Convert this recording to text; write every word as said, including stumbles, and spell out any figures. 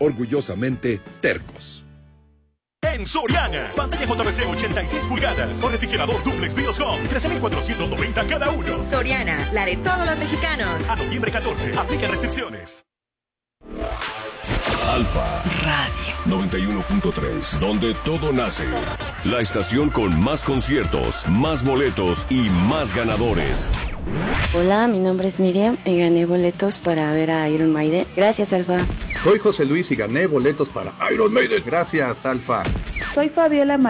Orgullosamente tercos. En Soriana, pantalla J V C ochenta y seis pulgadas o refrigerador duplex Bios Home, trece mil cuatrocientos noventa cada uno. Soriana, la de todos los mexicanos. A noviembre catorce, aplica restricciones. Alfa Radio noventa y uno punto tres, donde todo nace. La estación con más conciertos, más boletos y más ganadores. Hola, mi nombre es Miriam y gané boletos para ver a Iron Maiden. Gracias, Alfa. Soy José Luis y gané boletos para Iron Maiden. Gracias, Alfa. Soy Fabiola